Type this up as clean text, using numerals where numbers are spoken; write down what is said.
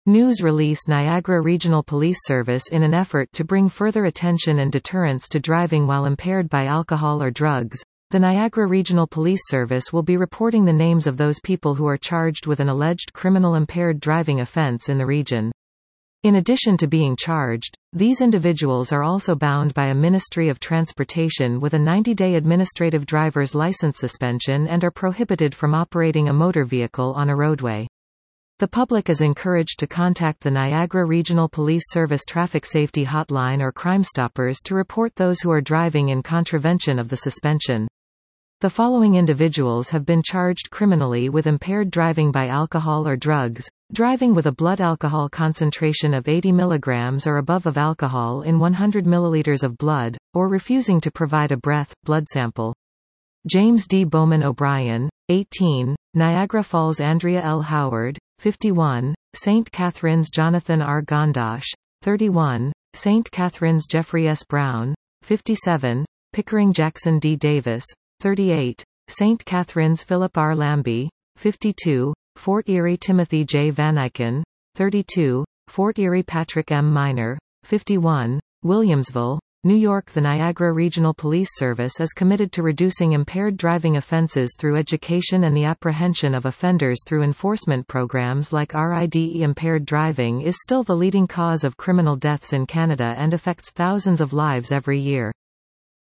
News release Niagara Regional Police Service. In an effort to bring further attention and deterrence to driving while impaired by alcohol or drugs, the Niagara Regional Police Service will be reporting the names of those people who are charged with an alleged criminal impaired driving offense in the region. In addition to being charged, these individuals are also bound by a Ministry of Transportation with a 90-day administrative driver's license suspension and are prohibited from operating a motor vehicle on a roadway. The public is encouraged to contact the Niagara Regional Police Service Traffic Safety Hotline or Crime Stoppers to report those who are driving in contravention of the suspension. The following individuals have been charged criminally with impaired driving by alcohol or drugs: driving with a blood alcohol concentration of 80 mg or above of alcohol in 100 ml of blood, or refusing to provide a blood sample. James D. Bowman O'Brien, 18, Niagara Falls. Andrea L. Howard, 51, St. Catharines. Jonathan R. Gondash, 31, St. Catharines. Jeffrey S. Brown, 57, Pickering. Jackson D. Davis, 38, St. Catharines. Philip R. Lambie, 52, Fort Erie. Timothy J. Van Eycken, 32, Fort Erie. Patrick M. Minor, 51, Williamsville, New York. The Niagara Regional Police Service is committed to reducing impaired driving offenses through education and the apprehension of offenders through enforcement programs like RIDE. Impaired driving is still the leading cause of criminal deaths in Canada and affects thousands of lives every year.